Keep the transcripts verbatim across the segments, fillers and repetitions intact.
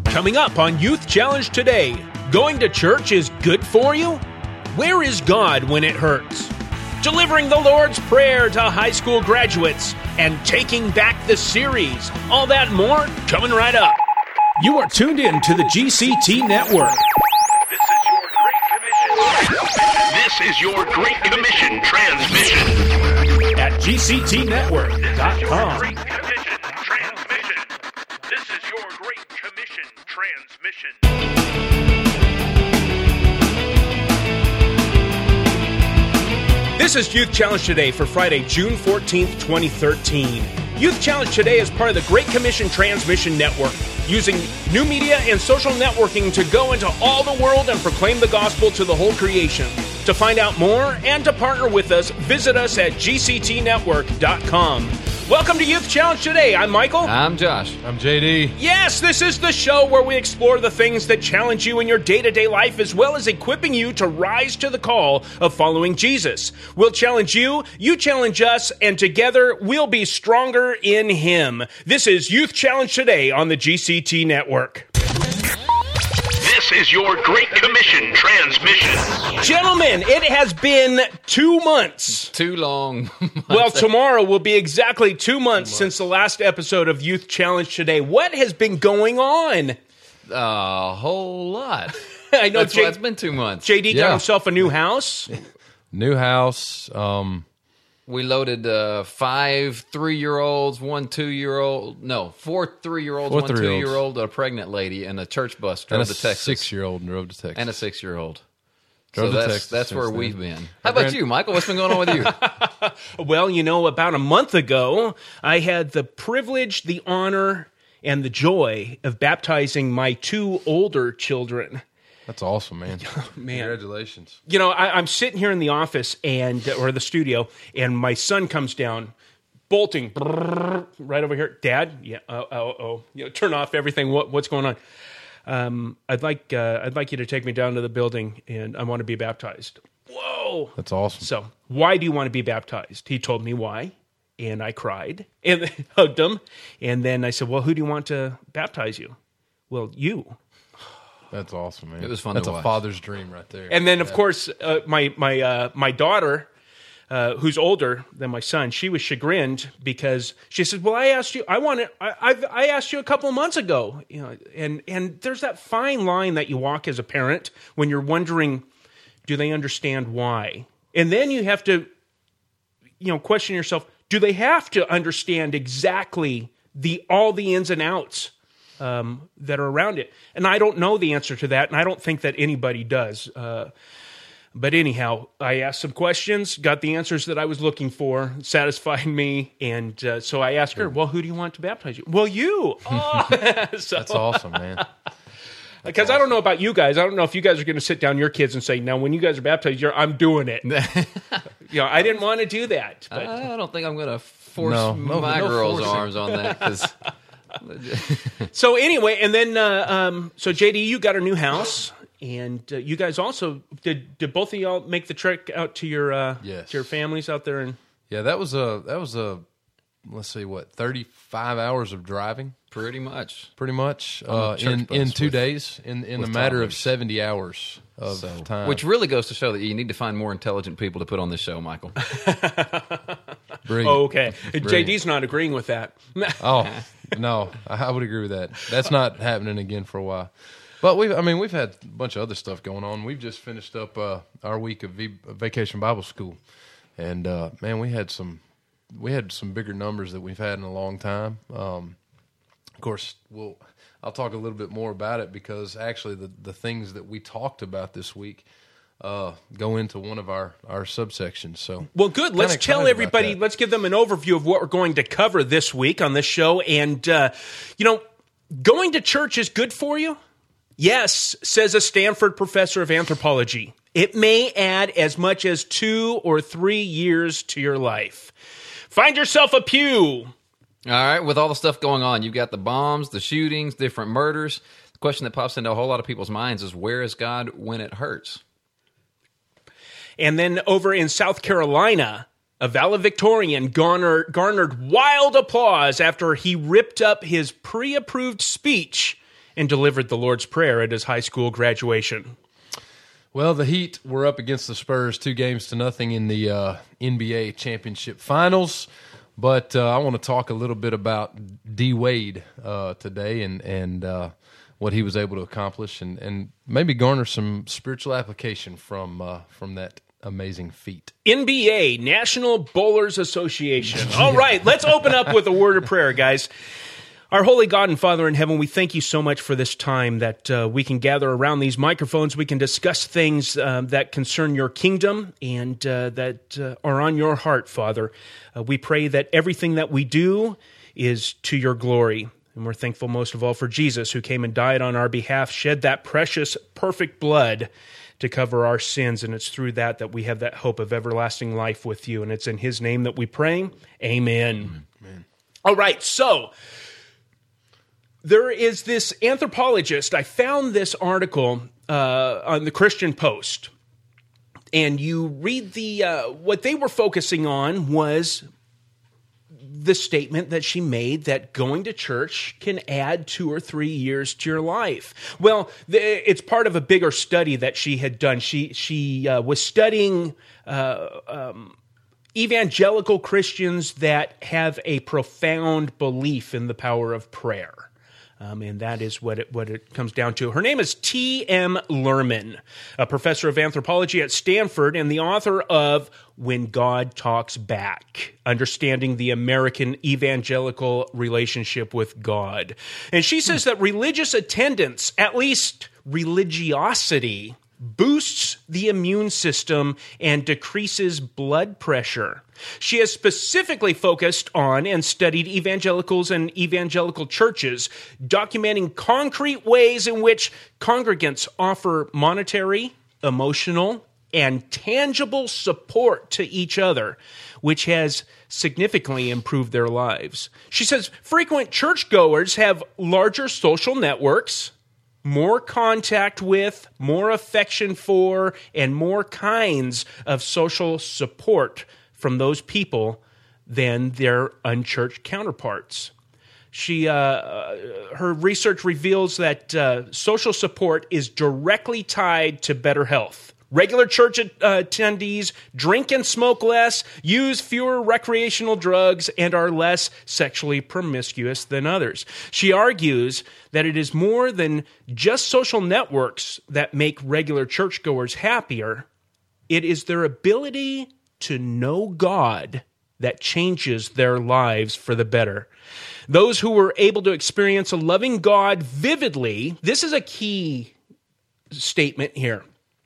Coming up on Youth Challenge today, going to church is good for you? Where is God when it hurts? Delivering the Lord's Prayer to high school graduates and taking back the series. All that and more coming right up. You are tuned in to the G C T Network. This is your Great Commission transmission. At G C T network dot com. Great Commission transmission. This is your Great Commission transmission. This is Youth Challenge Today for Friday, June fourteenth, twenty thirteen. Youth Challenge Today is part of the Great Commission Transmission Network, using new media and social networking to go into all the world and proclaim the gospel to the whole creation. To find out more and to partner with us, visit us at G C T network dot com. Welcome to Youth Challenge Today. I'm Michael. I'm Josh. I'm J D. Yes, this is the show where we explore the things that challenge you in your day-to-day life, as well as equipping you to rise to the call of following Jesus. We'll challenge you, you challenge us, and together we'll be stronger in Him. This is Youth Challenge Today on the G C T Network. This is your Great Commission transmission. Gentlemen, it has been two months. Too long. Well, tomorrow will be exactly two months since the last episode of Youth Challenge Today. What has been going on? A whole lot. I know That's J- why it's been two months. J D got Yeah. himself a new house. New house. Um, We loaded uh, five three-year-olds, one two-year-old, no, four three-year-olds, Four one three-year-olds. two-year-old, a pregnant lady, and a church bus and drove a to Texas. six-year-old drove to Texas. And a six-year-old. Drove so to that's, Texas that's where since we've then. been. How about grand- you, Michael? What's been going on with you? Well, you know, about a month ago, I had the privilege, the honor, and the joy of baptizing my two older children. That's awesome, man. Man. Congratulations. You know, I, I'm sitting here in the office and or the studio, and my son comes down, bolting brrr, right over here. Dad, yeah, oh, oh, oh, you know, turn off everything. What, what's going on? Um, I'd like, uh, I'd like you to take me down to the building, and I want to be baptized. Whoa! That's awesome. So, why do you want to be baptized? He told me why, and I cried and hugged him. And then I said, "Well, who do you want to baptize you?" Well, you. That's awesome, man. It was fun That's to a watch. father's dream right there. And then, of course, uh, my my uh, my daughter, uh, who's older than my son, she was chagrined because she said, "Well, I asked you. I wanted. I I've, I asked you a couple of months ago. You know, and and there's that fine line that you walk as a parent when you're wondering, do they understand why? And then you have to, you know, question yourself: do they have to understand exactly the all the ins and outs Um, that are around it? And I don't know the answer to that, and I don't think that anybody does. Uh, but anyhow, I asked some questions, got the answers that I was looking for, satisfied me, and uh, so I asked her, well, who do you want to baptize you? Well, you! Oh. so, That's awesome, man. because I don't know about you guys. I don't know if you guys are going to sit down your kids and say, now, when you guys are baptized, you're, I'm doing it. You know, I didn't want to do that. But I don't think I'm going to force No, no, my no girl's forcing. arms on that because So anyway, and then, uh, um, so J D, you got a new house, and uh, you guys also, did Did both of y'all make the trek out to your uh, Yes. to your families out there? And Yeah, that was a that was a let's see what thirty-five hours of driving, pretty much. pretty much On a uh, church in bus in two with- days in in the with matter of toddlers. seventy hours of So, time. which really goes to show that you need to find more intelligent people to put on this show, Michael. Brilliant. oh, okay, J Brilliant. D's not agreeing with that. Oh no, I I would agree with that. That's not happening again for a while. But we, I mean, we've had a bunch of other stuff going on. We've just finished up uh, our week of v- Vacation Bible School, and uh, man, we had some, we had some bigger numbers that we've had in a long time. Um, of course, we'll, I'll talk a little bit more about it because actually the the things that we talked about this week uh, go into one of our our subsections. So Well, good. Let's Kinda tell excited about everybody. that. Let's give them an overview of what we're going to cover this week on this show. And uh, you know, going to church is good for you. Yes, says a Stanford professor of anthropology. It may add as much as two or three years to your life. Find yourself a pew. All right, with all the stuff going on, you've got the bombs, the shootings, different murders. The question that pops into a whole lot of people's minds is, where is God when it hurts? And then over in South Carolina, a valedictorian garnered, garnered wild applause after he ripped up his pre-approved speech and delivered the Lord's Prayer at his high school graduation. Well, the Heat were up against the Spurs two games to nothing in the uh, N B A championship finals. But uh, I want to talk a little bit about D. Wade uh, today and, and uh, what he was able to accomplish and, and maybe garner some spiritual application from uh, from that amazing feat. N B A, National Bowlers Association. All right, let's open up with a word of prayer, guys. Our holy God and Father in heaven, we thank you so much for this time that uh, we can gather around these microphones. We can discuss things uh, that concern your kingdom and uh, that uh, are on your heart, Father. Uh, we pray that everything that we do is to your glory. And we're thankful most of all for Jesus, who came and died on our behalf, shed that precious, perfect blood to cover our sins. And it's through that that we have that hope of everlasting life with you. And it's in his name that we pray. Amen. Amen. All right, so there is this anthropologist. I found this article uh, on the Christian Post, and you read the uh, what they were focusing on was the statement that she made that going to church can add two or three years to your life. Well, the, it's part of a bigger study that she had done. She she uh, was studying Uh, um, evangelical Christians that have a profound belief in the power of prayer. Um, and that is what it, what it comes down to. Her name is T M Luhrmann, a professor of anthropology at Stanford and the author of When God Talks Back, Understanding the American Evangelical Relationship with God. And she says that religious attendance, at least religiosity, boosts the immune system and decreases blood pressure. She has specifically focused on and studied evangelicals and evangelical churches, documenting concrete ways in which congregants offer monetary, emotional, and tangible support to each other, which has significantly improved their lives. She says frequent churchgoers have larger social networks, more contact with, more affection for, and more kinds of social support from those people than their unchurched counterparts. She, uh, her research reveals that uh, social support is directly tied to better health. Regular church uh, attendees drink and smoke less, use fewer recreational drugs, and are less sexually promiscuous than others. She argues that it is more than just social networks that make regular churchgoers happier. It is their ability to know God that changes their lives for the better. Those who were able to experience a loving God vividly, this is a key statement here.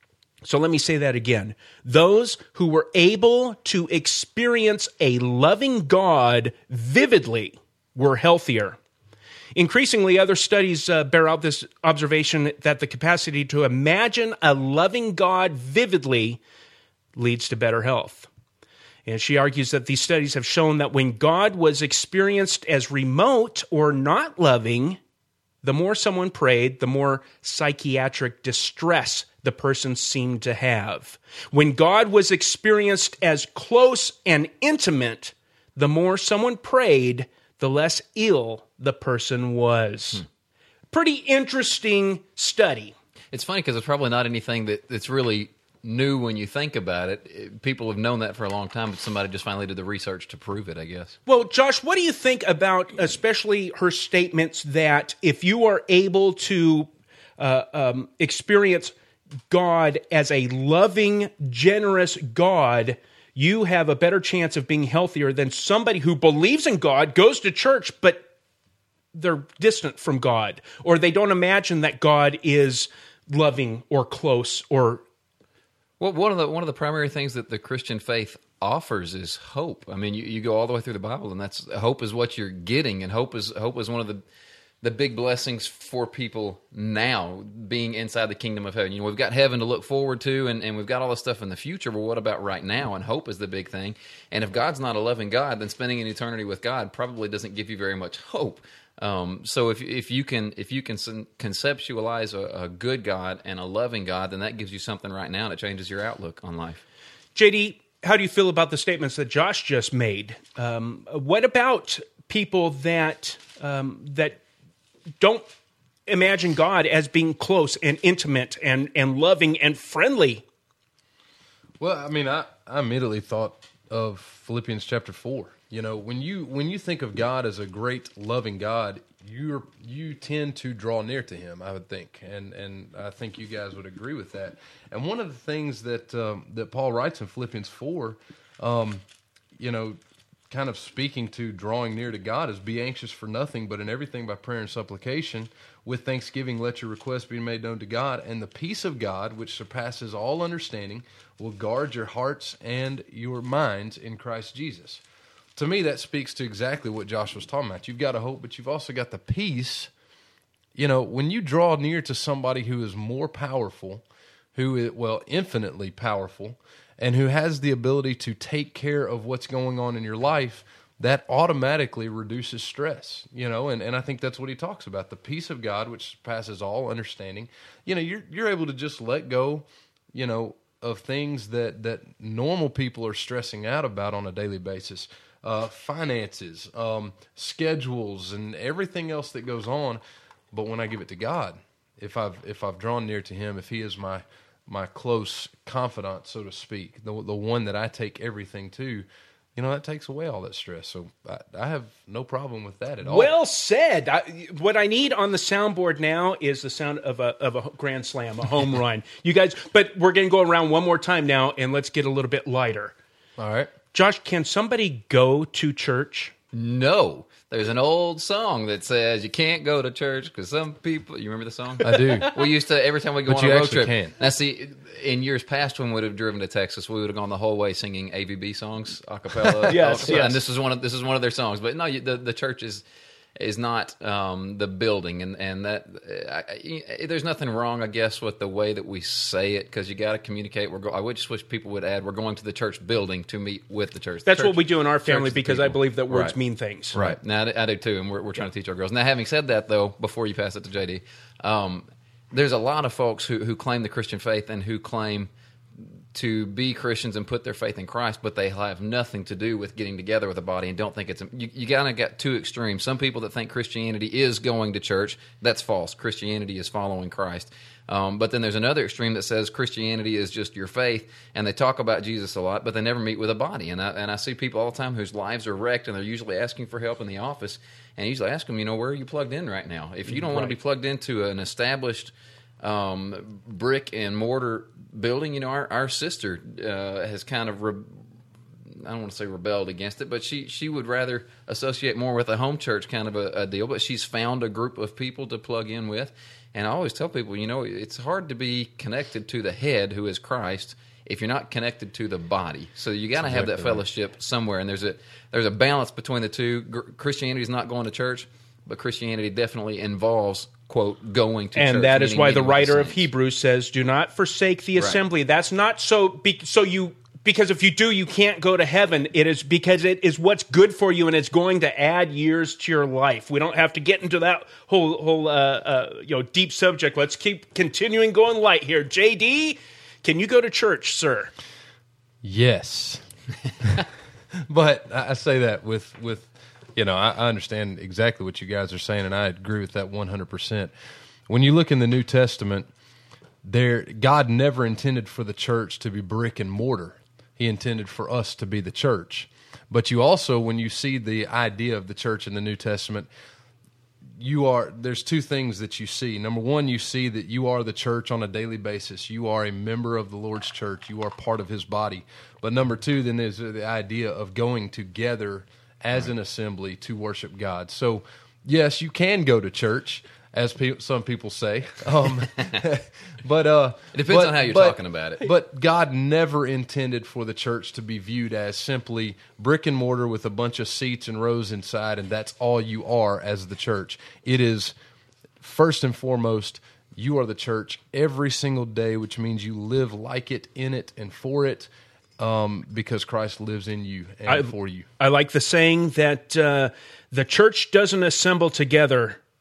So let me say that again. Those who were able to experience a loving God vividly were healthier. Increasingly, other studies uh, bear out this observation that the capacity to imagine a loving God vividly leads to better health. And she argues that these studies have shown that when God was experienced as remote or not loving, the more someone prayed, the more psychiatric distress the person seemed to have. When God was experienced as close and intimate, the more someone prayed, the less ill the person was. Hmm. Pretty interesting study. It's funny because it's probably not anything that, that's really new when you think about it. it. People have known that for a long time, but somebody just finally did the research to prove it, I guess. Well, Josh, what do you think about especially her statements that if you are able to uh, um, experience God as a loving, generous God, you have a better chance of being healthier than somebody who believes in God, goes to church, but they're distant from God, or they don't imagine that God is loving or close or... Well, one of the one of the primary things that the Christian faith offers is hope. I mean, you, you go all the way through the Bible, and that's hope is what you're getting, and hope is hope is one of the the big blessings for people now, being inside the kingdom of heaven. You know, we've got heaven to look forward to, and, and we've got all this stuff in the future, but what about right now? And hope is the big thing. And if God's not a loving God, then spending an eternity with God probably doesn't give you very much hope. Um, so if if you can if you can conceptualize a, a good God and a loving God, then that gives you something right now, and it changes your outlook on life. J D, how do you feel about the statements that Josh just made? Um, what about people that um, that don't imagine God as being close and intimate and, and loving and friendly. Well, I mean, I, I immediately thought of Philippians chapter four. You know, when you when you think of God as a great, loving God, you you tend to draw near to Him, I would think, and and I think you guys would agree with that. And one of the things that um, that Paul writes in Philippians four, um, you know, kind of speaking to drawing near to God, is be anxious for nothing, but in everything by prayer and supplication, with thanksgiving let your requests be made known to God, and the peace of God, which surpasses all understanding, will guard your hearts and your minds in Christ Jesus. To me, that speaks to exactly what Josh was talking about. You've got a hope, but you've also got the peace. You know, when you draw near to somebody who is more powerful, who is, well, infinitely powerful, and who has the ability to take care of what's going on in your life, that automatically reduces stress, you know, and, and I think that's what he talks about, the peace of God, which passes all understanding. You know, you're you're able to just let go, you know, of things that, that normal people are stressing out about on a daily basis. Uh, finances, um, schedules, and everything else that goes on. But when I give it to God, if I've if I've drawn near to Him, if He is my my close confidant, so to speak, the the one that I take everything to, you know, that takes away all that stress. So I, I have no problem with that at all. Well said. I, what I need on the soundboard now is the sound of a of a grand slam, a home run. You guys, but we're going to go around one more time now, and let's get a little bit lighter. All right. Josh, can somebody go to church? No. There's an old song that says you can't go to church because some people... You remember the song? I do. We used to, every time we go But on you a road actually trip... can. Now see, in years past when we would have driven to Texas, we would have gone the whole way singing A V B songs, a cappella. Yes, yes. And this is one of this is one of their songs. But no, you- the, the church is... is not um, the building, and and that I, I, there's nothing wrong, I guess, with the way that we say it, because you got to communicate. We're go- I would just wish people would add, "We're going to the church building to meet with the church." The That's church- what we do in our church family is the because I people. believe that words Right. mean things. Right. Now I, I do too, and we're we're trying to teach our girls. Now, having said that, though, before you pass it to J D, um, there's a lot of folks who who claim the Christian faith and who claim to be Christians and put their faith in Christ, but they have nothing to do with getting together with a body and don't think it's... You, you kind of got two extremes. Some people that think Christianity is going to church. That's false. Christianity is following Christ. Um, but then there's another extreme that says Christianity is just your faith, and they talk about Jesus a lot, but they never meet with a body. And I, and I see people all the time whose lives are wrecked, and they're usually asking for help in the office, and I usually ask them, you know, where are you plugged in right now? If you don't want to be plugged into an established um, brick and mortar building, you know, our, our sister uh, has kind of, re- I don't want to say rebelled against it, but she, she would rather associate more with a home church kind of a, a deal, but she's found a group of people to plug in with. And I always tell people, you know, it's hard to be connected to the head, who is Christ, if you're not connected to the body. So you got to have that fellowship somewhere, and there's a there's a balance between the two. Christianity is not going to church, but Christianity definitely involves, quote, going to church. And that is meaning why the meeting with writer of saints. Hebrews says, "Do not forsake the Right. assembly." That's not so be, so you because if you do, you can't go to heaven. It is because it is what's good for you, and it's going to add years to your life. We don't have to get into that whole whole uh, uh, you know deep subject. Let's keep continuing going light here. J D, can you go to church, sir? Yes. But I I say that with, with you know, I, I understand exactly what you guys are saying, and I agree with that one hundred percent. When you look in the New Testament, there God never intended for the church to be brick and mortar. He intended for us to be the church. But you also, when you see the idea of the church in the New Testament, you are there's two things that you see. Number one, you see that you are the church on a daily basis. You are a member of the Lord's church. You are part of His body. But number two, then there's the idea of going together as an assembly to worship God. So, yes, you can go to church, as pe- some people say. Um, but uh, It depends but- on how you're but- talking about it. But God never intended for the church to be viewed as simply brick and mortar with a bunch of seats and rows inside, and that's all you are as the church. It is, first and foremost, you are the church every single day, which means you live like it, in it, and for it, um, because Christ lives in you and I- for you. I like the saying that uh, the church doesn't assemble together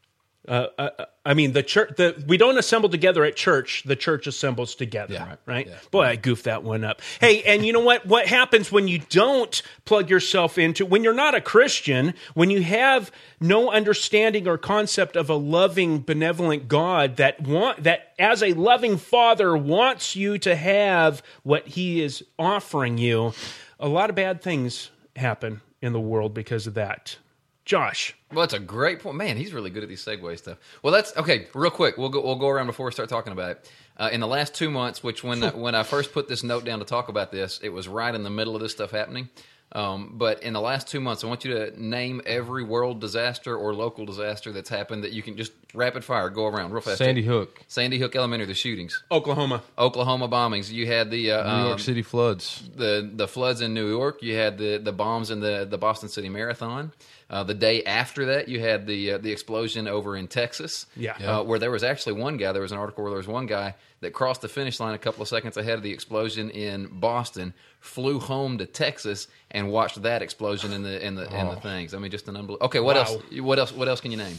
Uh, uh, I mean, the church. The we don't assemble together at church. The church assembles together. Yeah. Right. Yeah. Boy, I goofed that one up. Hey, and you know what? What happens when you don't plug yourself into when you're not a Christian? When you have no understanding or concept of a loving, benevolent God that want that as a loving Father wants you to have what He is offering you. A lot of bad things happen in the world because of that. Josh. Well, that's a great point. Man, he's really good at these segue stuff. Well, that's okay. Real quick, we'll go. We'll go around before we start talking about it. Uh, in the last two months, which when when I first put this note down to talk about this, it was right in the middle of this stuff happening. Um, but in the last two months, I want you to name every world disaster or local disaster that's happened that you can just rapid fire go around real fast. Sandy Hook, Sandy Hook Elementary, the shootings, Oklahoma, Oklahoma bombings. You had the uh, New York um, City floods, the the floods in New York. You had the, the bombs in the, the Boston City Marathon. Uh, the day after that, you had the uh, the explosion over in Texas, Yeah. Uh, where there was actually one guy. There was an article where there was one guy that crossed the finish line a couple of seconds ahead of the explosion in Boston, flew home to Texas, and watched that explosion in the in the in the things. I mean, just an unbelievable. Okay, what Wow. else? What else? What else can you name?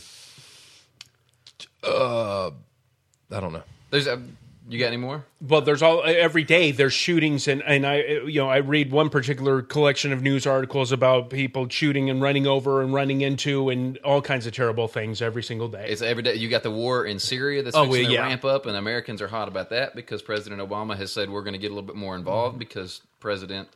uh, I don't know. There's a. You got any more? Well, there's all every day there's shootings, and, and I you know I read one particular collection of news articles about people shooting and running over and running into and all kinds of terrible things every single day. It's every day. You got the war in Syria that's Oh, fixing well, to yeah. ramp up, and Americans are hot about that because President Obama has said we're going to get a little bit more involved because President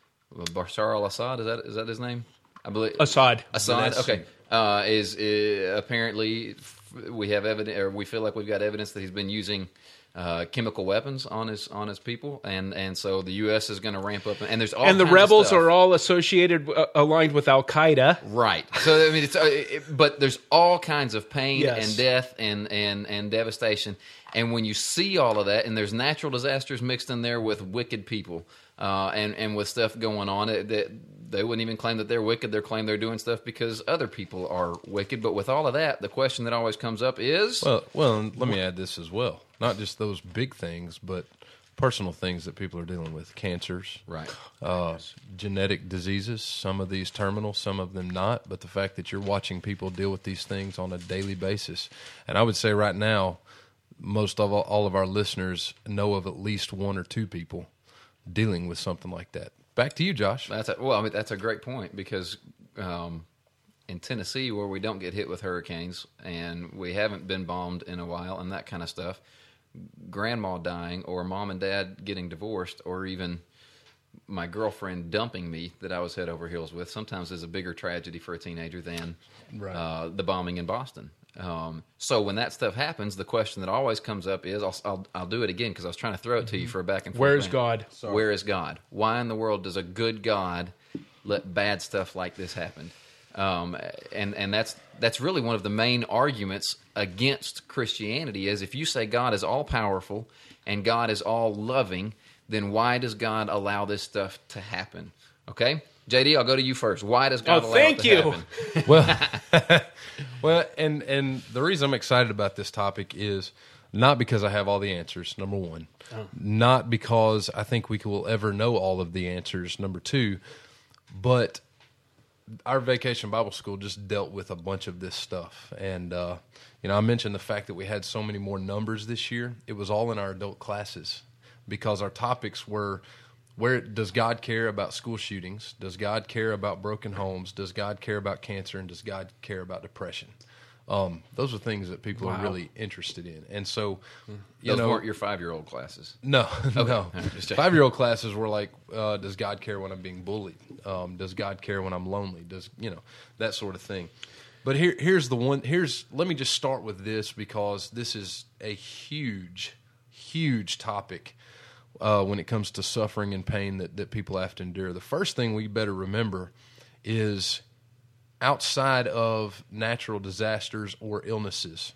Bashar al-Assad, is that is that his name? I believe Assad. Assad. Yes. Okay, uh, is uh, apparently we have evidence, or we feel like we've got evidence that he's been using uh, chemical weapons on his on his people, and and so the U S is going to ramp up, and there's all And the kinds of rebels stuff. are all associated, uh, aligned with Al Qaeda. Right. So I mean, it's uh, it, but there's all kinds of pain Yes. and death and, and and devastation, and when you see all of that, and there's natural disasters mixed in there with wicked people, uh, and and with stuff going on, it, that they wouldn't even claim that they're wicked. They're claiming they're doing stuff because other people are wicked. But with all of that, the question that always comes up is, Well, well, and let me add this as well. Not just those big things, but personal things that people are dealing with. Cancers, right? uh, genetic diseases, some of these terminal, some of them not. But the fact that you're watching people deal with these things on a daily basis. And I would say right now, most of all, all of our listeners know of at least one or two people dealing with something like that. Back to you, Josh. That's a, well, I mean, that's a great point because um, in Tennessee, where we don't get hit with hurricanes and we haven't been bombed in a while and that kind of stuff, grandma dying or mom and dad getting divorced or even my girlfriend dumping me that I was head over heels with sometimes is a bigger tragedy for a teenager than Right. uh, the bombing in Boston. Um, so when that stuff happens, the question that always comes up is, I'll I'll, I'll do it again because I was trying to throw it to you for a back and forth. Where's thing. God? Where is God? Why in the world does a good God let bad stuff like this happen? Um, and and that's that's really one of the main arguments against Christianity is if you say God is all powerful and God is all loving, then why does God allow this stuff to happen? Okay, J D, I'll go to you first. Why does God Oh, allow thank it to you. happen? Well, well, and and the reason I'm excited about this topic is not because I have all the answers. Number one, not because I think we will ever know all of the answers. Number two, but our Vacation Bible School just dealt with a bunch of this stuff, and uh, you know, I mentioned the fact that we had so many more numbers this year. It was all in our adult classes because our topics were. Where does God care about school shootings? Does God care about broken homes? Does God care about cancer? And does God care about depression? Um, those are things that people Wow. are really interested in. And so, you Those know, weren't your five-year-old classes. no, no. right, just checking. Five-year-old classes were like, uh, does God care when I'm being bullied? Um, does God care when I'm lonely? Does you know that sort of thing? But here, here's the one. Here's let me just start with this because this is a huge, huge topic. Uh, when it comes to suffering and pain that, that people have to endure. The first thing we better remember is outside of natural disasters or illnesses,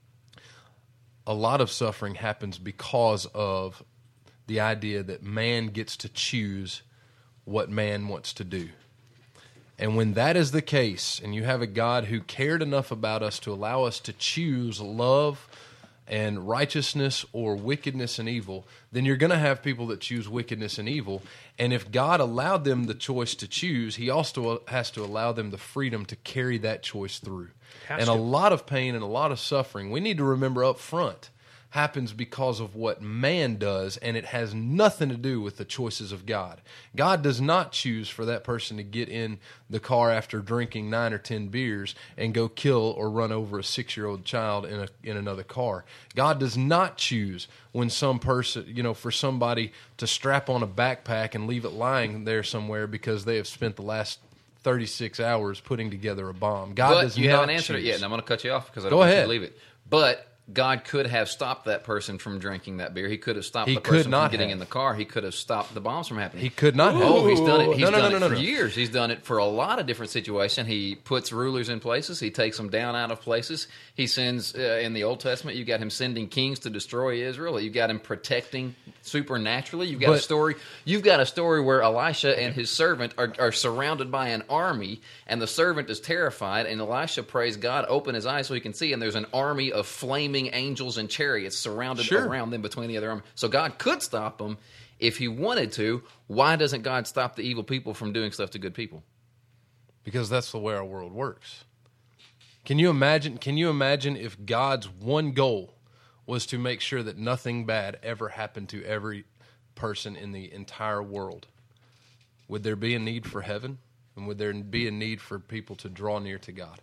a lot of suffering happens because of the idea that man gets to choose what man wants to do. And when that is the case, and you have a God who cared enough about us to allow us to choose love and righteousness or wickedness and evil, then you're going to have people that choose wickedness and evil. And if God allowed them the choice to choose, he also has to allow them the freedom to carry that choice through. Has and to. a lot of pain and a lot of suffering, we need to remember up front, happens because of what man does, and it has nothing to do with the choices of God. God does not choose for that person to get in the car after drinking nine or ten beers and go kill or run over a six-year-old child in a in another car. God does not choose when some person, you know, for somebody to strap on a backpack and leave it lying there somewhere because they have spent the last thirty-six hours putting together a bomb. God but does you not haven't answered choose. it yet, and I'm going to cut you off because I Go don't want ahead. you to leave it. But God could have stopped that person from drinking that beer. He could have stopped He the could person not from getting have. in the car. He could have stopped the bombs from happening. He could not have. Oh, he's done it. He's No, no, done no, it no, for no. years. He's done it for a lot of different situations. He puts rulers in places. He takes them down out of places. He sends, uh, in the Old Testament, you've got him sending kings to destroy Israel. You've got him protecting supernaturally. You've got a But- story. You've got a story where Elisha and his servant are, are surrounded by an army, and the servant is terrified. And Elisha prays God open his eyes so he can see. And there's an army of flaming angels and chariots surrounded Sure. around them between the other army. So God could stop them if he wanted to. Why doesn't God stop the evil people from doing stuff to good people? Because that's the way our world works. Can you imagine? Can you imagine if God's one goal was to make sure that nothing bad ever happened to every person in the entire world? Would there be a need for heaven? And would there be a need for people to draw near to God?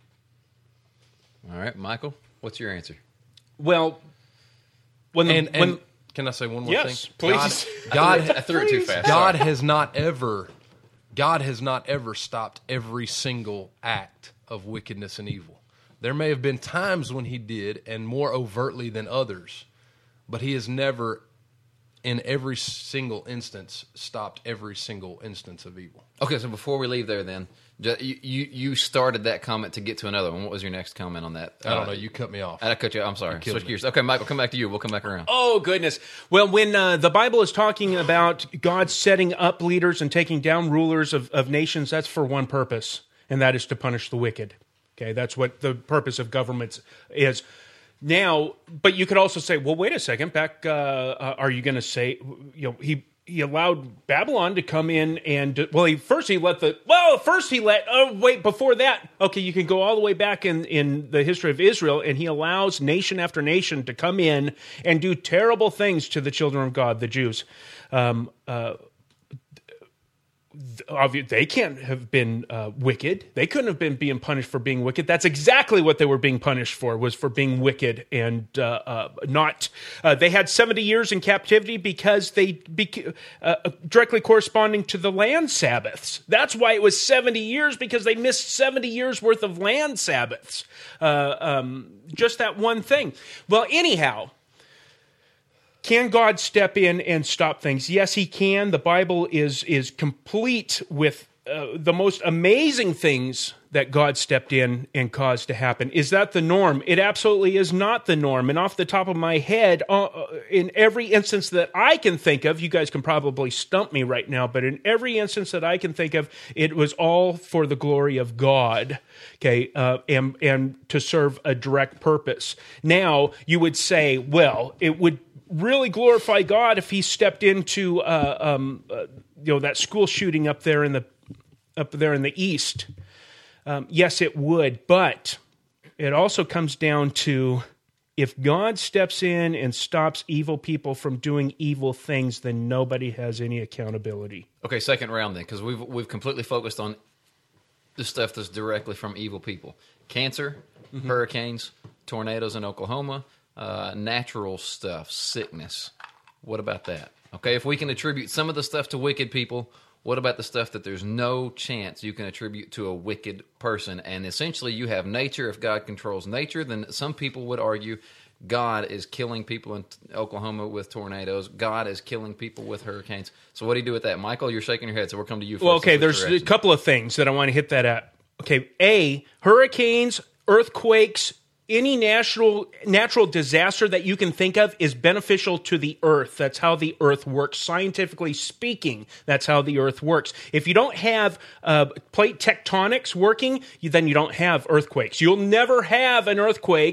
All right, Michael, what's your answer? Well, when the, And, and when can I say one more Yes, thing? please. God, I God, threw it too fast. God Sorry. has not ever, God has not ever stopped every single act of wickedness and evil. There may have been times when he did, and more overtly than others, but he has never, in every single instance, stopped every single instance of evil. Okay, so before we leave there, then ju- you you, you started that comment to get to another one. What was your next comment on that? I don't Uh, know. You cut me off. I cut you. I'm sorry. killed Switch me. gears. Okay, Michael, come back to you. We'll come back around. Oh, goodness. Well, when uh, the Bible is talking about God setting up leaders and taking down rulers of, of nations, that's for one purpose, and that is to punish the wicked. Okay, that's what the purpose of governments is. Now, but you could also say, well, wait a second. Back, uh, uh, are you going to say, you know, he he allowed Babylon to come in and, well, he first he let the, well, first he let, oh, wait, before that, okay, you can go all the way back in, in the history of Israel, and he allows nation after nation to come in and do terrible things to the children of God, the Jews. Um, uh, obvi- they can't have been uh, wicked. They couldn't have been being punished for being wicked. That's exactly what they were being punished for, was for being wicked and uh, uh, not. Uh, they had seventy years in captivity because they bec- uh, directly corresponding to the land Sabbaths. That's why it was seventy years, because they missed seventy years worth of land Sabbaths. Uh, um, just that one thing. Well, anyhow. Can God step in and stop things? Yes, he can. The Bible is is complete with uh, the most amazing things that God stepped in and caused to happen. Is that the norm? It absolutely is not the norm. And off the top of my head, uh, in every instance that I can think of, you guys can probably stump me right now, but in every instance that I can think of, it was all for the glory of God, okay, uh, and, and to serve a direct purpose. Now, you would say, well, it would really glorify God if he stepped into uh, um, uh, you know, that school shooting up there in the up there in the east. Um, yes, it would, but it also comes down to, if God steps in and stops evil people from doing evil things, then nobody has any accountability. Okay, second round then, because we've we've completely focused on the stuff that's directly from evil people: cancer, mm-hmm. hurricanes, tornadoes in Oklahoma, uh, natural stuff, sickness. What about that? Okay, if we can attribute some of the stuff to wicked people, what about the stuff that there's no chance you can attribute to a wicked person? And essentially, you have nature. If God controls nature, then some people would argue God is killing people in Oklahoma with tornadoes. God is killing people with hurricanes. So what do you do with that? Michael, you're shaking your head, so we'll come to you first. Well, okay, Let's switch there's a directions. couple of things that I want to hit that at. Okay, A, hurricanes, earthquakes, any natural natural disaster that you can think of is beneficial to the earth. That's how the earth works. Scientifically speaking, that's how the earth works. If you don't have uh, plate tectonics working, you, then you don't have earthquakes. You'll never have an earthquake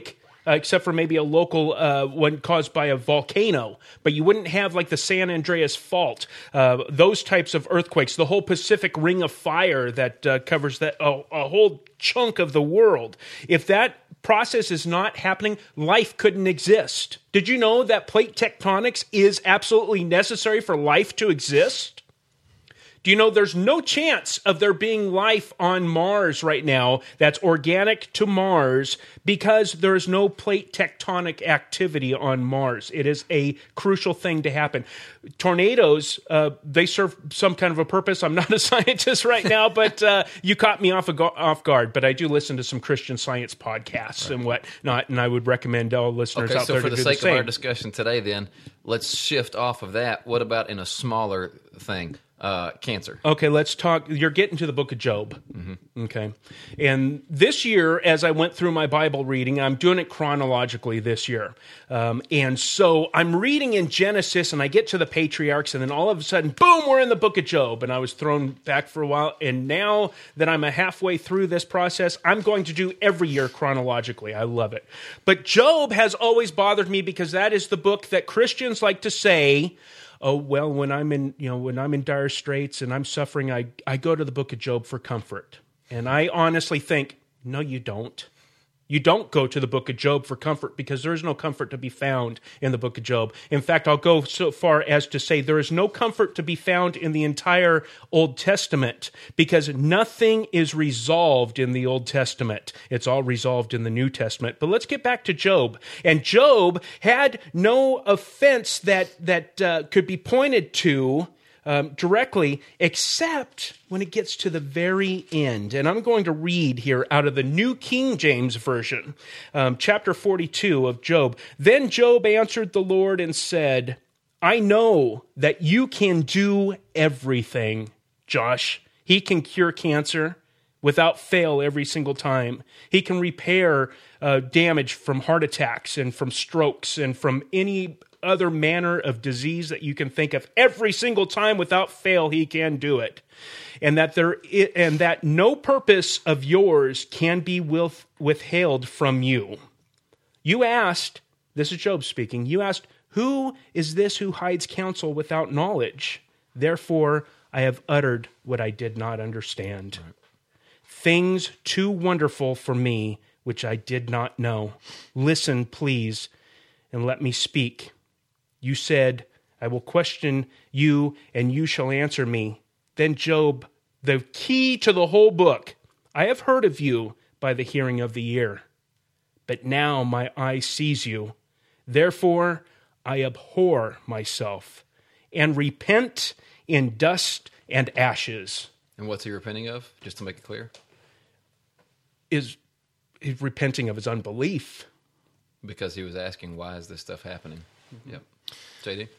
uh, except for maybe a local uh, one caused by a volcano. But you wouldn't have like the San Andreas Fault, uh, those types of earthquakes, the whole Pacific Ring of Fire that uh, covers that a, a whole chunk of the world. If that process is not happening, life couldn't exist. Did you know that plate tectonics is absolutely necessary for life to exist? Do you know there's no chance of there being life on Mars right now that's organic to Mars because there is no plate tectonic activity on Mars? It is a crucial thing to happen. Tornadoes, uh, they serve some kind of a purpose. I'm not a scientist right now, but uh, you caught me off, a go- off guard. But I do listen to some Christian Science podcasts right. and whatnot, and I would recommend all listeners okay, out so there for to the do sake the same. of our discussion today, then, let's shift off of that. What about in a smaller thing? Uh, cancer. Okay, let's talk. You're getting to the book of Job. Mm-hmm. Okay. And this year, as I went through my Bible reading, I'm doing it chronologically this year. Um, and so I'm reading in Genesis, and I get to the patriarchs, and then all of a sudden, boom, we're in the book of Job. And I was thrown back for a while. And now that I'm a halfway through this process, I'm going to do every year chronologically. I love it. But Job has always bothered me because that is the book that Christians like to say, oh, well, when I'm in, you know, when I'm in dire straits and I'm suffering, I, I go to the book of Job for comfort. And I honestly think, no, you don't. You don't go to the book of Job for comfort because there is no comfort to be found in the book of Job. In fact, I'll go so far as to say there is no comfort to be found in the entire Old Testament because nothing is resolved in the Old Testament. It's all resolved in the New Testament. But let's get back to Job. And Job had no offense that, that uh, could be pointed to Um, directly, except when it gets to the very end. And I'm going to read here out of the New King James Version, um, chapter forty-two of Job. Then Job answered the Lord and said, I know that you can do everything, Josh. He can cure cancer without fail every single time. He can repair uh, damage from heart attacks and from strokes and from any other manner of disease that you can think of. Every single time without fail, he can do it. And that there and that no purpose of yours can be with, withheld from you. You asked, this is Job speaking, you asked, who is this who hides counsel without knowledge? Therefore, I have uttered what I did not understand. Right. Things too wonderful for me, which I did not know. Listen, please, and let me speak. You said, I will question you, and you shall answer me. Then Job, the key to the whole book, I have heard of you by the hearing of the ear, but now my eye sees you. Therefore, I abhor myself and repent in dust and ashes. And what's he repenting of, just to make it clear? Is he's repenting of his unbelief. Because he was asking, why is this stuff happening? Mm-hmm. Yep. J D?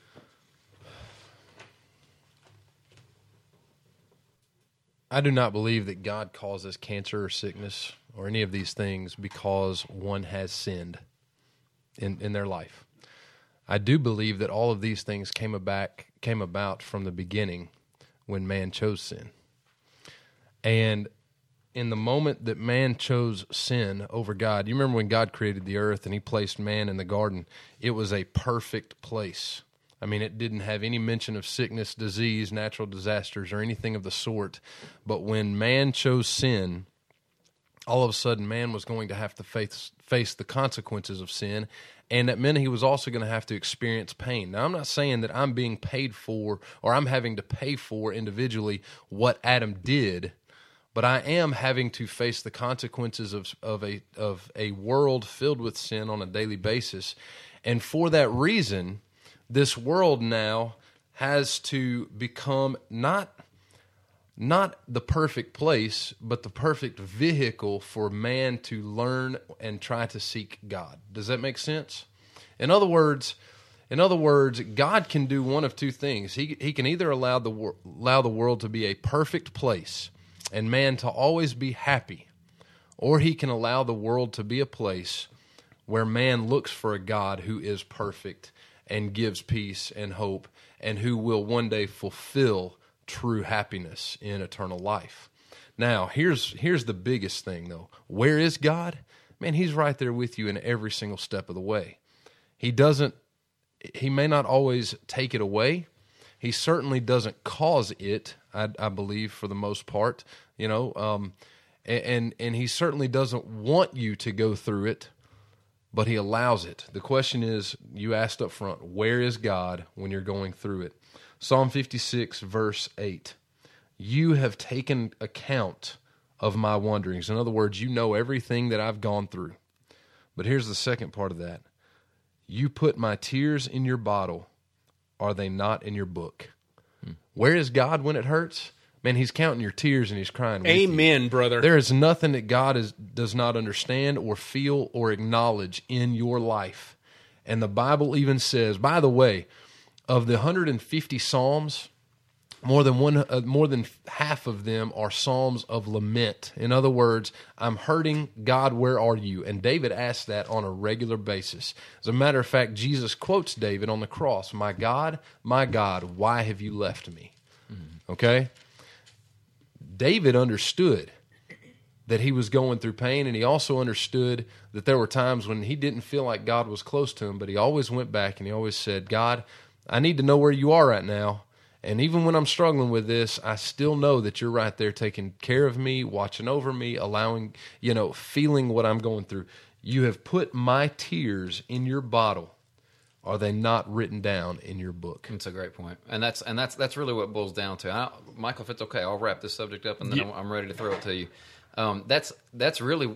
I do not believe that God causes cancer or sickness or any of these things because one has sinned in, in their life. I do believe that all of these things came about, came about from the beginning when man chose sin. And in the moment that man chose sin over God, you remember when God created the earth and he placed man in the garden, it was a perfect place. I mean, it didn't have any mention of sickness, disease, natural disasters, or anything of the sort. But when man chose sin, all of a sudden man was going to have to face, face the consequences of sin, and that meant he was also going to have to experience pain. Now, I'm not saying that I'm being paid for or I'm having to pay for individually what Adam did, but I am having to face the consequences of of a of a world filled with sin on a daily basis. And for that reason, this world now has to become not not the perfect place, but the perfect vehicle for man to learn and try to seek God. Does that make sense? In other words, in other words, God can do one of two things. He he can either allow the wor- allow the world to be a perfect place and man to always be happy, or he can allow the world to be a place where man looks for a God who is perfect and gives peace and hope and who will one day fulfill true happiness in eternal life. Now, here's here's the biggest thing, though. Where is God? man, he's right there with you in every single step of the way. He doesn't, he may not always take it away. He certainly doesn't cause it, I, I believe, for the most part, you know, um, and, and he certainly doesn't want you to go through it, but he allows it. The question is, you asked up front, where is God when you're going through it? Psalm fifty-six, verse eight, you have taken account of my wanderings. In other words, you know everything that I've gone through. But here's the second part of that. You put my tears in your bottle. Are they not in your book? Hmm. Where is God when it hurts? Man, he's counting your tears and he's crying with Amen, you. brother. There is nothing that God is, does not understand or feel or acknowledge in your life. And the Bible even says, by the way, of the one hundred fifty Psalms, more than one, uh, more than half of them are Psalms of lament. In other words, I'm hurting. God, where are you? And David asks that on a regular basis. As a matter of fact, Jesus quotes David on the cross, my God, my God, why have you left me? Mm-hmm. Okay? David understood that he was going through pain, and he also understood that there were times when he didn't feel like God was close to him, but he always went back and he always said, God, I need to know where you are right now. And even when I'm struggling with this, I still know that you're right there taking care of me, watching over me, allowing, you know, feeling what I'm going through. You have put my tears in your bottle. Are they not written down in your book? That's a great point. And that's and that's that's really what it boils down to. I, Michael, if it's okay, I'll wrap this subject up and then yeah. I'm, I'm ready to throw it to you. Um, that's that's really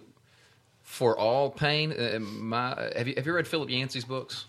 for all pain. Uh, my have you have you read Philip Yancey's books?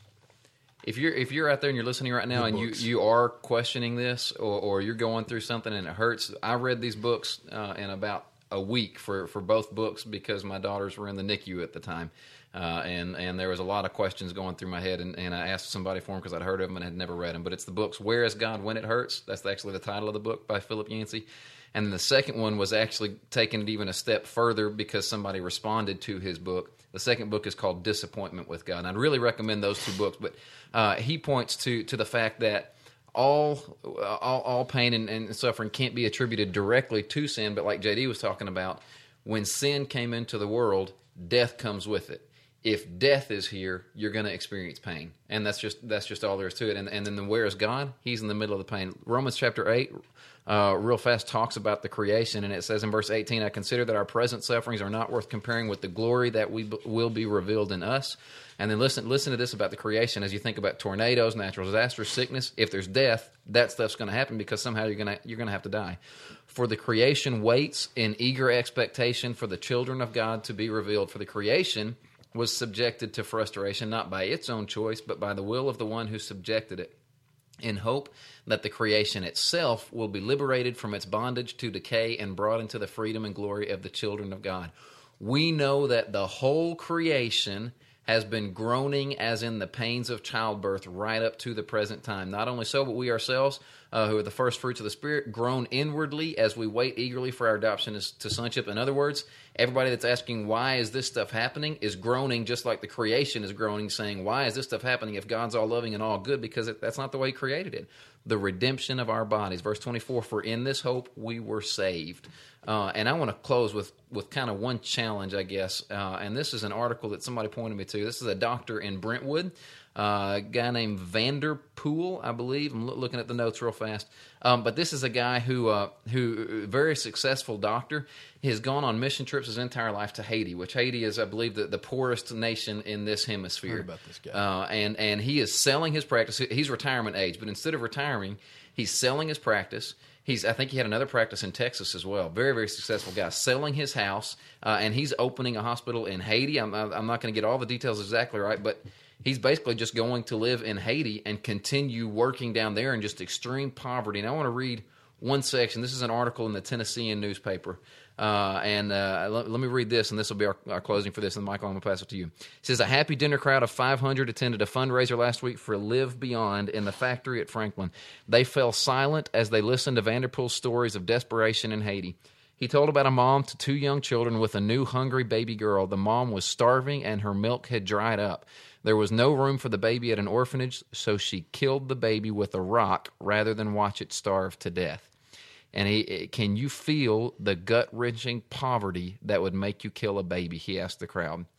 If you're if you're out there and you're listening right now Good and books. you, you are questioning this or, or you're going through something and it hurts, I read these books uh, in about a week for, for both books because my daughters were in the N I C U at the time. Uh, and, and there was a lot of questions going through my head, and, and I asked somebody for them because I'd heard of them and had never read them. But it's the books, Where is God When It Hurts? That's actually the title of the book by Philip Yancey. And the second one was actually taking it even a step further because somebody responded to his book. The second book is called Disappointment with God. And I'd really recommend those two books. But uh, he points to to the fact that all all, all pain and, and suffering can't be attributed directly to sin. But like J D was talking about, when sin came into the world, death comes with it. If death is here, you're going to experience pain, and that's just that's just all there is to it. And and then the where is God? He's in the middle of the pain. Romans chapter eight, uh, real fast talks about the creation, and it says in verse eighteen, "I consider that our present sufferings are not worth comparing with the glory that we b- will be revealed in us." And then listen listen to this about the creation as you think about tornadoes, natural disasters, sickness. If there's death, that stuff's going to happen because somehow you're going to you're going to have to die. For the creation waits in eager expectation for the children of God to be revealed. For the creation was subjected to frustration, not by its own choice, but by the will of the one who subjected it, in hope that the creation itself will be liberated from its bondage to decay and brought into the freedom and glory of the children of God. We know that the whole creation has been groaning as in the pains of childbirth right up to the present time. Not only so, but we ourselves, uh, who are the first fruits of the Spirit, groan inwardly as we wait eagerly for our adoption as, to sonship. In other words, everybody that's asking, why is this stuff happening, is groaning just like the creation is groaning, saying, why is this stuff happening if God's all loving and all good? Because it, that's not the way He created it. The redemption of our bodies. Verse twenty-four, for in this hope we were saved. Uh, and I want to close with, with kind of one challenge, I guess. Uh, and this is an article that somebody pointed me to. This is a doctor in Brentwood, uh, a guy named Vanderpool, I believe. I'm lo- looking at the notes real fast. Um, but this is a guy who, uh, who, very successful doctor. He has gone on mission trips his entire life to Haiti, which Haiti is, I believe, the, the poorest nation in this hemisphere. I heard about this guy. Uh, and, and he is selling his practice. He's retirement age, but instead of retiring, he's selling his practice. He's, I think he had another practice in Texas as well. Very, very successful guy. Selling his house, uh, and he's opening a hospital in Haiti. I'm, I'm not going to get all the details exactly right, but he's basically just going to live in Haiti and continue working down there in just extreme poverty. And I want to read one section. This is an article in the Tennessean newspaper. Uh, and uh, let, let me read this, and this will be our, our closing for this. And Michael, I'm going to pass it to you. It says, a happy dinner crowd of five hundred attended a fundraiser last week for Live Beyond in the factory at Franklin. They fell silent as they listened to Vanderpool's stories of desperation in Haiti. He told about a mom to two young children with a new hungry baby girl. The mom was starving and her milk had dried up. There was no room for the baby at an orphanage, so she killed the baby with a rock rather than watch it starve to death. And he, can you feel the gut-wrenching poverty that would make you kill a baby? He asked the crowd.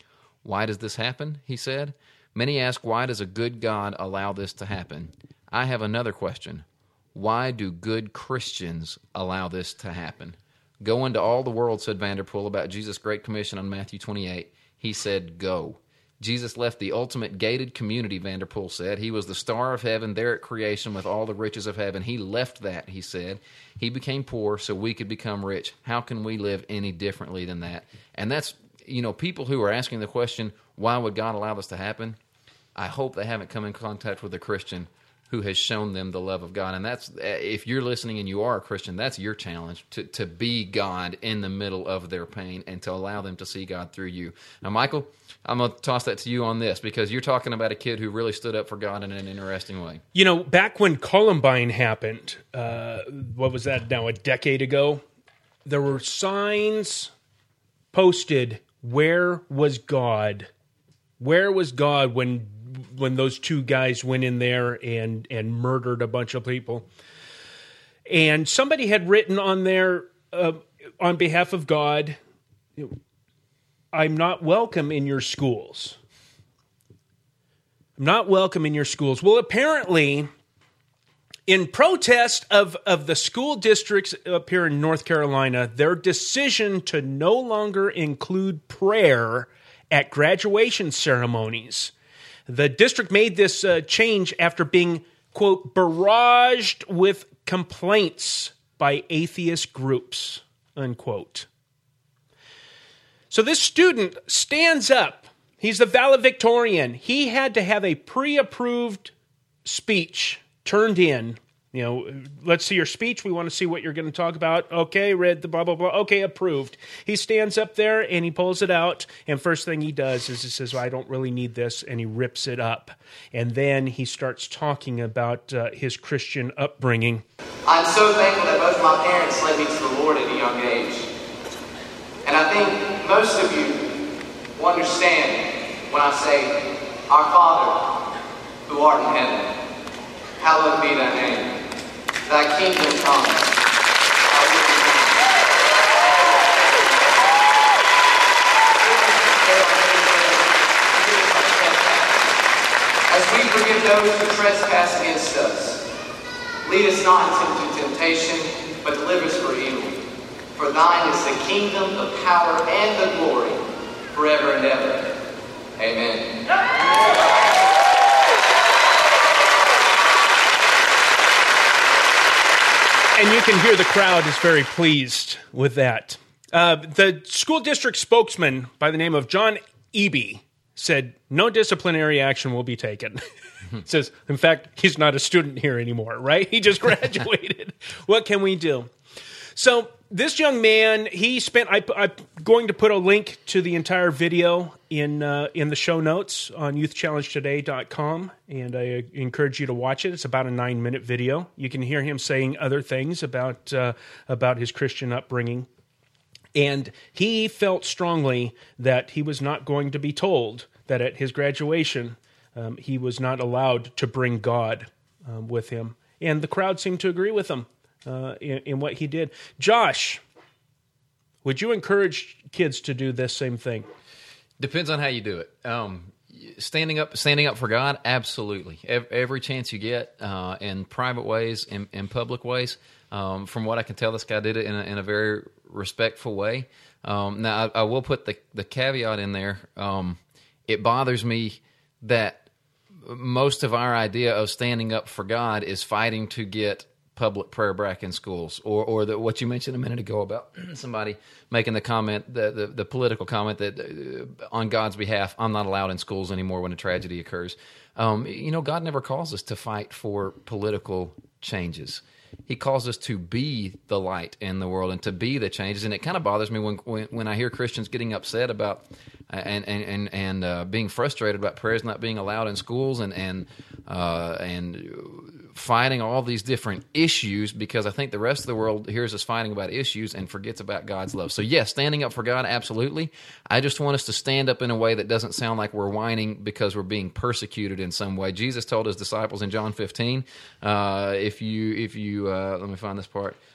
Why does this happen? He said. Many ask, why does a good God allow this to happen? I have another question. Why do good Christians allow this to happen? Go into all the world, said Vanderpool about Jesus' Great Commission on Matthew twenty-eight. He said, go. Jesus left the ultimate gated community, Vanderpool said. He was the star of heaven there at creation with all the riches of heaven. He left that, he said. He became poor so we could become rich. How can we live any differently than that? And that's, you know, people who are asking the question, why would God allow this to happen? I hope they haven't come in contact with a Christian who has shown them the love of God. And that's, if you're listening and you are a Christian, that's your challenge, to, to be God in the middle of their pain and to allow them to see God through you. Now, Michael, I'm going to toss that to you on this, because you're talking about a kid who really stood up for God in an interesting way. You know, back when Columbine happened, uh, what was that now, a decade ago? There were signs posted, where was God? Where was God when when those two guys went in there and, and murdered a bunch of people? And somebody had written on there, uh, on behalf of God, I'm not welcome in your schools. I'm not welcome in your schools. Well, apparently, in protest of, of the school districts up here in North Carolina, their decision to no longer include prayer at graduation ceremonies, the district made this uh, change after being, quote, barraged with complaints by atheist groups, unquote. So this student stands up. He's the valedictorian. He had to have a pre-approved speech turned in. You know, let's see your speech. We want to see what you're going to talk about. Okay, read the blah, blah, blah. Okay, approved. He stands up there and he pulls it out. And first thing he does is he says, well, I don't really need this. And he rips it up. And then he starts talking about uh, his Christian upbringing. I'm so thankful that both my parents led me to the Lord at a young age. And I think most of you will understand when I say, Our Father, who art in heaven, hallowed be thy name. Thy kingdom come. As we forgive those who trespass against us, lead us not into temptation, but deliver us from evil. For thine is the kingdom, the power, and the glory, forever and ever. Amen. And you can hear the crowd is very pleased with that. Uh, the school district spokesman by the name of John Eby said no disciplinary action will be taken. Says, in fact, he's not a student here anymore, right? He just graduated. What can we do? So this young man, he spent, I, I'm going to put a link to the entire video in uh, in the show notes on youth challenge today dot com, and I encourage you to watch it. It's about a nine-minute video. You can hear him saying other things about uh, about his Christian upbringing. And he felt strongly that he was not going to be told that at his graduation um, he was not allowed to bring God um, with him. And the crowd seemed to agree with him. Uh, in, in what he did. Josh, would you encourage kids to do this same thing? Depends on how you do it. Um, standing up, standing up for God, absolutely. Every, every chance you get, uh, in private ways, in, in public ways. Um, from what I can tell, this guy did it in a, in a very respectful way. Um, now, I, I will put the, the caveat in there. Um, it bothers me that most of our idea of standing up for God is fighting to get public prayer back in schools, or or the, what you mentioned a minute ago about somebody making the comment, the, the, the political comment that uh, on God's behalf, I'm not allowed in schools anymore when a tragedy occurs. Um, you know, God never calls us to fight for political changes. He calls us to be the light in the world and to be the changes. And it kind of bothers me when when, when I hear Christians getting upset about uh, and and and, and uh, being frustrated about prayers not being allowed in schools and and uh, and fighting all these different issues, because I think the rest of the world hears us fighting about issues and forgets about God's love. So yes, standing up for God, absolutely. I just want us to stand up in a way that doesn't sound like we're whining because we're being persecuted in some way. Jesus told his disciples in John fifteen, uh, if you, if you, uh, let me find this part.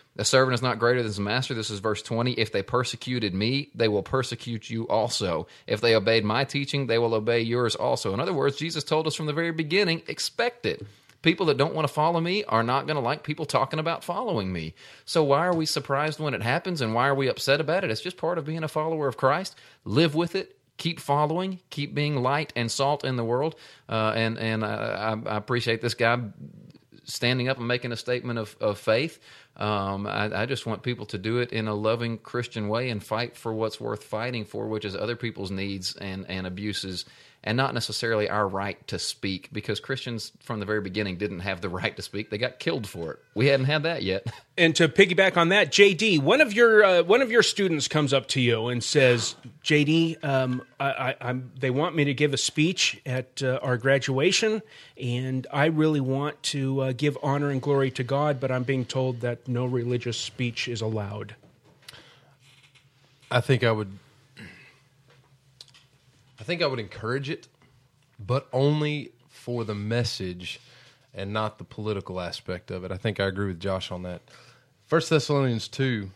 A servant is not greater than his master. This is verse twenty. If they persecuted me, they will persecute you also. If they obeyed my teaching, they will obey yours also. In other words, Jesus told us from the very beginning, expect it. People that don't want to follow me are not going to like people talking about following me. So why are we surprised when it happens, and why are we upset about it? It's just part of being a follower of Christ. Live with it. Keep following. Keep being light and salt in the world. Uh, and and I, I appreciate this guy standing up and making a statement of, of faith. Um, I, I just want people to do it in a loving Christian way and fight for what's worth fighting for, which is other people's needs and, and abuses, and not necessarily our right to speak, because Christians from the very beginning didn't have the right to speak. They got killed for it. We hadn't had that yet. And to piggyback on that, J D, one of your uh, one of your students comes up to you and says, J D, um, I, I, I'm, they want me to give a speech at uh, our graduation, and I really want to uh, give honor and glory to God, but I'm being told that no religious speech is allowed. I think I would... I think I would encourage it, but only for the message and not the political aspect of it. I think I agree with Josh on that. First Thessalonians two,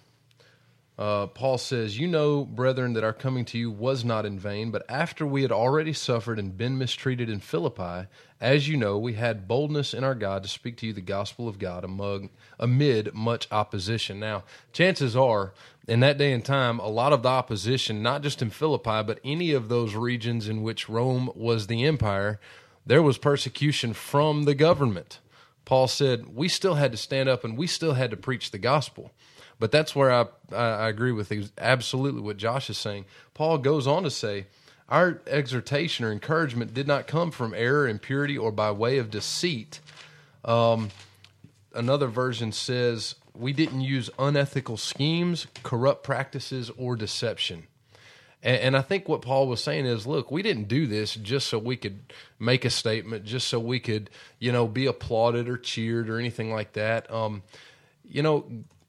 uh, Paul says, "You know, brethren, that our coming to you was not in vain, but after we had already suffered and been mistreated in Philippi, as you know, we had boldness in our God to speak to you the gospel of God among, amid much opposition." Now, chances are, in that day and time, a lot of the opposition, not just in Philippi, but any of those regions in which Rome was the empire, there was persecution from the government. Paul said, we still had to stand up and we still had to preach the gospel. But that's where I, I, I agree with absolutely what Josh is saying. Paul goes on to say, our exhortation or encouragement did not come from error, impurity, or by way of deceit. Um, another version says, we didn't use unethical schemes, corrupt practices, or deception. And, and I think what Paul was saying is, look, we didn't do this just so we could make a statement, just so we could, you know, be applauded or cheered or anything like that. Um, you know,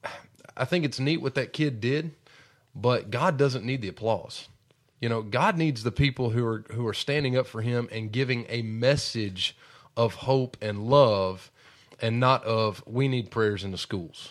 I think it's neat what that kid did, but God doesn't need the applause. You know, God needs the people who are who are standing up for him and giving a message of hope and love, and not of, we need prayers in the schools.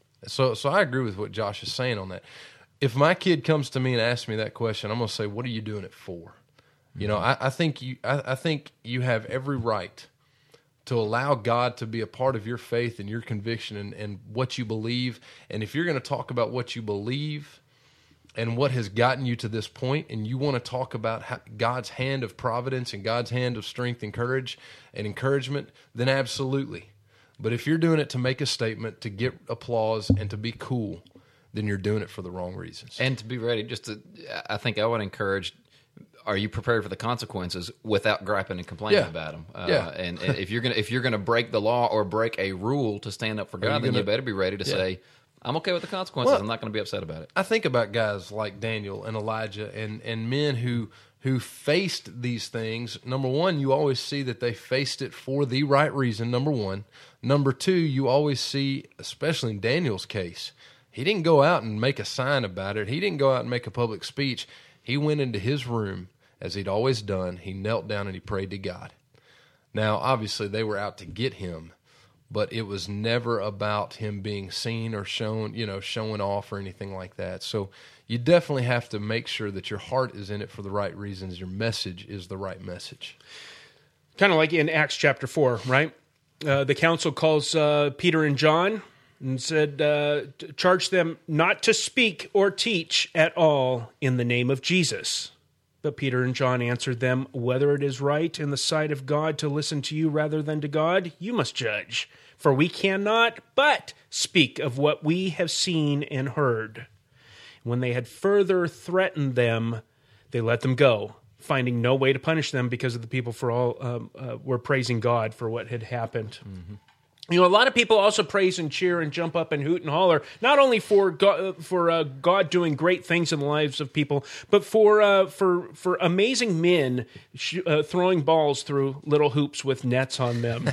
So so I agree with what Josh is saying on that. If my kid comes to me and asks me that question, I'm going to say, what are you doing it for? Mm-hmm. You know, I, I think you I, I think you have every right to allow God to be a part of your faith and your conviction and, and what you believe. And if you're going to talk about what you believe and what has gotten you to this point, and you want to talk about how God's hand of providence and God's hand of strength and courage and encouragement, then absolutely. But if you're doing it to make a statement, to get applause, and to be cool, then you're doing it for the wrong reasons. And to be ready, just to, I think I would encourage, are you prepared for the consequences without griping and complaining Yeah. about them? Uh, Yeah. and, and if you're gonna if you're gonna break the law or break a rule to stand up for you God, then gonna- you better be ready to Yeah. say, I'm okay with the consequences. Well, I'm not going to be upset about it. I think about guys like Daniel and Elijah and, and men who who faced these things. Number one, you always see that they faced it for the right reason, number one. Number two, you always see, especially in Daniel's case, he didn't go out and make a sign about it. He didn't go out and make a public speech. He went into his room, as he'd always done. He knelt down and he prayed to God. Now, obviously, they were out to get him, but it was never about him being seen or shown, you know, showing off or anything like that. So you definitely have to make sure that your heart is in it for the right reasons. Your message is the right message. Kind of like in Acts chapter four, right? Uh, the council calls uh, Peter and John and said, uh, charge them not to speak or teach at all in the name of Jesus. But Peter and John answered them, whether it is right in the sight of God to listen to you rather than to God, you must judge. For we cannot but speak of what we have seen and heard. When they had further threatened them, they let them go, finding no way to punish them because of the people for all um, uh, were praising God for what had happened. Mm-hmm. You know, a lot of people also praise and cheer and jump up and hoot and holler, not only for God, for uh, God doing great things in the lives of people, but for uh, for for amazing men sh- uh, throwing balls through little hoops with nets on them.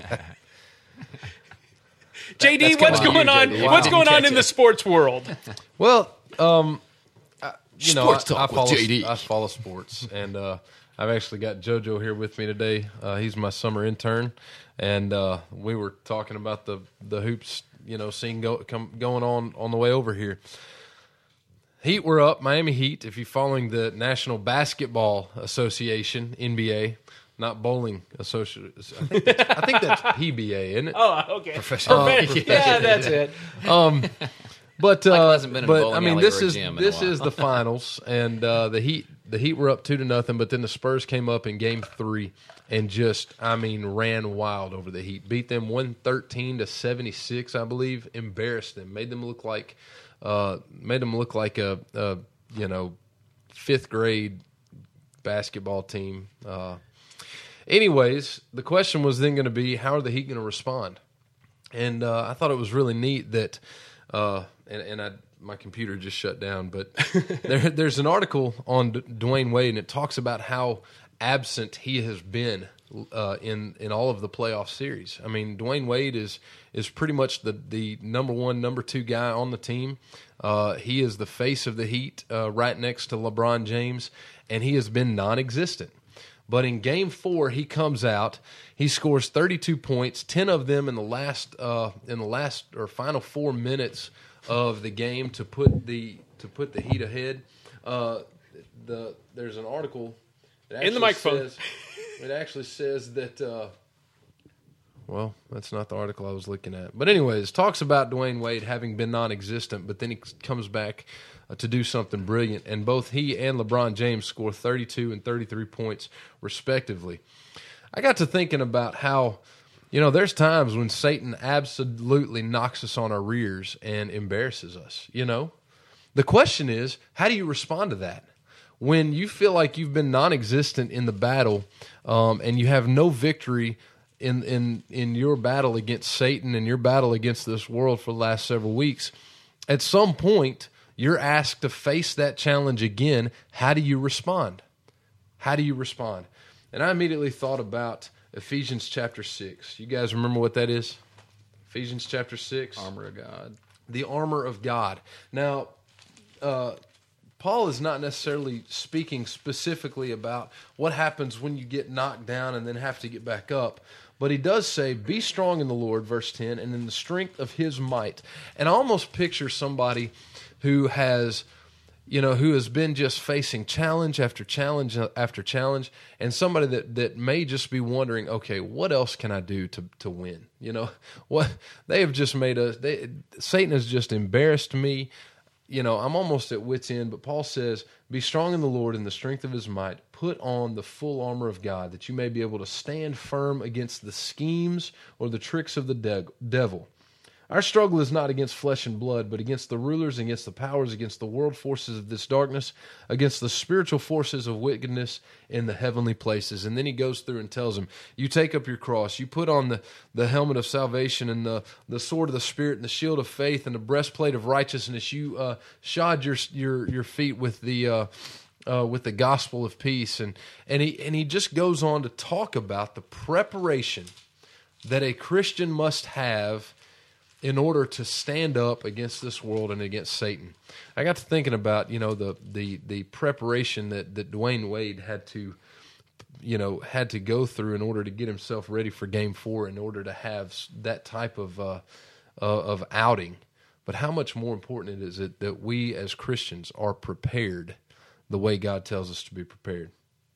J D, That's what's coming going on on? you, J D. What's Wow. going on in the sports world? Well, um, I, you know, Sports I, talk I with follow, J D. I follow sports, and uh, I've actually got JoJo here with me today. Uh, he's my summer intern, and uh, we were talking about the, the hoops, you know, seen go, come, going on on the way over here. Heat were up, Miami Heat, if you're following the National Basketball Association, N B A, not Bowling Association. I think that's, I think that's P B A, isn't it? Oh, okay. Professional. Uh, yeah, that's it. Um, but Michael uh, hasn't been in a but bowling I mean, alley this or a is gym in a this while. is the finals, and uh, the Heat the Heat were up two to nothing, but then the Spurs came up in Game Three and just, I mean, ran wild over the Heat, beat them one thirteen to seventy six, I believe, embarrassed them, made them look like uh, made them look like a, a you know fifth grade basketball team. Uh, anyways, the question was then going to be, how are the Heat going to respond? And uh, I thought it was really neat that, uh, and, and I, my computer just shut down, but there, there's an article on D- Dwayne Wade, and it talks about how absent he has been uh, in in all of the playoff series. I mean, Dwayne Wade is is pretty much the, the number one, number two guy on the team. Uh, he is the face of the Heat, uh, right next to LeBron James, and he has been non-existent. But in Game Four, he comes out. He scores thirty-two points, ten of them in the last uh, in the last or final four minutes of the game to put the to put the Heat ahead. Uh, the there's an article that In the microphone. Says, it actually says that. Uh, well, that's not the article I was looking at. But anyways, talks about Dwayne Wade having been non-existent, but then he comes back uh, to do something brilliant. And both he and LeBron James score thirty-two and thirty-three points, respectively. I got to thinking about how, you know, there's times when Satan absolutely knocks us on our rears and embarrasses us, you know. The question is, how do you respond to that? When you feel like you've been non-existent in the battle um, and you have no victory in, in, in your battle against Satan and your battle against this world for the last several weeks, at some point you're asked to face that challenge again. How do you respond? How do you respond? And I immediately thought about Ephesians chapter six. You guys remember what that is? Ephesians chapter six. Armor of God. The armor of God. Now, uh, Paul is not necessarily speaking specifically about what happens when you get knocked down and then have to get back up. But he does say, be strong in the Lord, verse ten, and in the strength of his might. And I almost picture somebody who has, you know, who has been just facing challenge after challenge after challenge, and somebody that, that may just be wondering, okay, what else can I do to, to win? You know, what they have just made us, they, Satan has just embarrassed me. You know, I'm almost at wit's end, but Paul says, be strong in the Lord in the strength of his might. Put on the full armor of God that you may be able to stand firm against the schemes or the tricks of the de- devil. Our struggle is not against flesh and blood, but against the rulers, against the powers, against the world forces of this darkness, against the spiritual forces of wickedness in the heavenly places. And then he goes through and tells them, you take up your cross, you put on the, the helmet of salvation and the, the sword of the Spirit and the shield of faith and the breastplate of righteousness. You uh, shod your, your, your feet with the... Uh, Uh, with the gospel of peace, and and he and he just goes on to talk about the preparation that a Christian must have in order to stand up against this world and against Satan. I got to thinking about, you know, the the the preparation that that Dwayne Wade had to, you know, had to go through in order to get himself ready for Game Four, in order to have that type of uh, uh, of outing. But how much more important it is it that we as Christians are prepared the way God tells us to be prepared.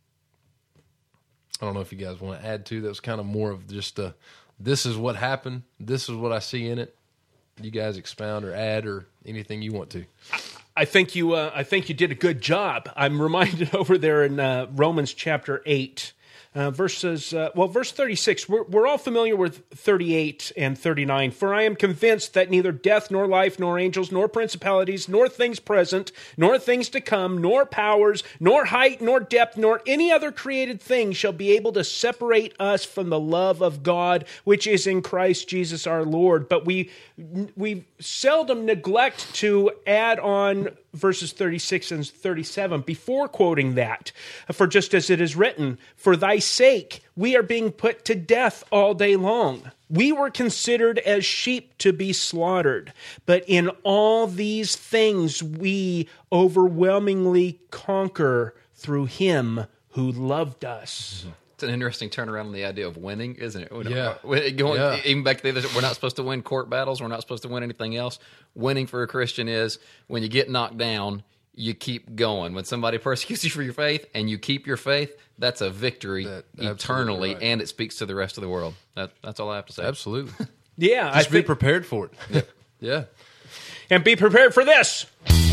I don't know if you guys want to add to that. Was kind of more of just a, this is what happened, this is what I see in it. You guys expound or add or anything you want to. I think you. Uh, I think you did a good job. I'm reminded over there in uh, Romans chapter eight, uh, verses. Uh, well, verse thirty-six. We're, we're all familiar with thirty-eight and thirty-nine. For I am convinced that neither death, nor life, nor angels, nor principalities, nor things present, nor things to come, nor powers, nor height, nor depth, nor any other created thing shall be able to separate us from the love of God, which is in Christ Jesus our Lord. But we we seldom neglect to add on verses thirty-six and thirty-seven before quoting that. For just as it is written, for thy sake we are being put to death all day long. We were considered as sheep to be slaughtered. But in all these things we overwhelmingly conquer through him who loved us. It's an interesting turnaround on the idea of winning, isn't it? We don't- Yeah. we- Going, Yeah. Even back to the other, we're not supposed to win court battles. We're not supposed to win anything else. Winning for a Christian is when you get knocked down, you keep going. When somebody persecutes you for your faith and you keep your faith, that's a victory That- absolutely eternally, right. and it speaks to the rest of the world. That, that's all I have to say. Absolutely. Yeah, I Just be think, prepared for it. Yeah. and be prepared for this.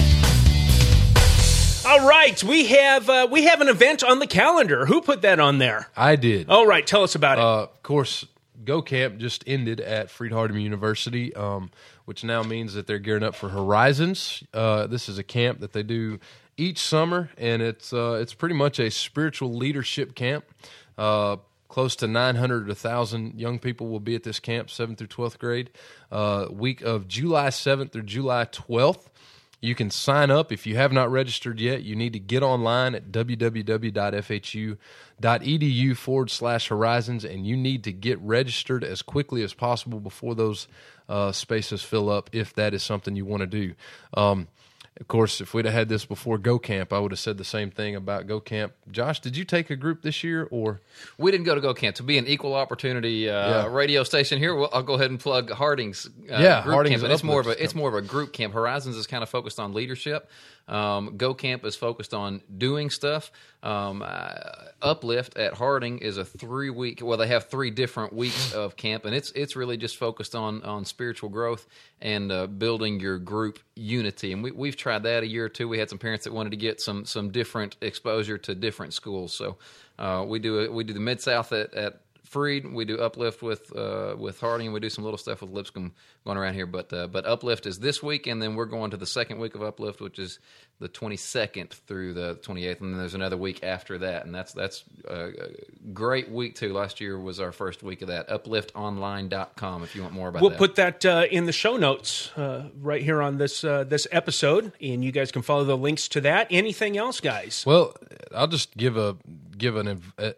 All right, we have uh, we have an event on the calendar. Who put that on there? I did. All right, tell us about it. Uh, of course, Go Camp just ended at Freed-Hardeman University, um, which now means that they're gearing up for Horizons. Uh, this is a camp that they do each summer, and it's uh, it's pretty much a spiritual leadership camp. Uh, close to nine hundred to one thousand young people will be at this camp, seventh through twelfth grade, uh, week of July seventh through July twelfth. You can sign up. If you have not registered yet, you need to get online at www.fhu.edu forward slash horizons, and you need to get registered as quickly as possible before those uh, spaces fill up, if that is something you want to do. Um, of course, if we'd have had this before Go Camp, I would have said the same thing about Go Camp. Josh, did you take a group this year? Or We didn't go to Go Camp. To be an equal opportunity uh, Yeah. radio station here, well, I'll go ahead and plug Harding's uh, Yeah, group Harding's camp. And it's more of a Uplift it's more of a group camp. Horizons is kind of focused on leadership. Um, Go Camp is focused on doing stuff. Um, uh, Uplift at Harding is a three week. Well, they have three different weeks of camp, and it's it's really just focused on on spiritual growth and uh, building your group unity. And we we've tried that a year or two. We had some parents that wanted to get some some different exposure to different schools. So uh, we do a, we do the Mid South at, at Freed. We do Uplift with uh, with Harding, and we do some little stuff with Lipscomb going around here. But uh, but Uplift is this week, and then we're going to the second week of Uplift, which is the twenty-second through the twenty-eighth, and then there's another week after that, and that's that's a great week too. Last year was our first week of that. uplift online dot com if you want more about We'll that. put that uh, in the show notes uh, right here on this uh, this episode, and you guys can follow the links to that. Anything else, guys? well, I'll just give a give an inv- uh,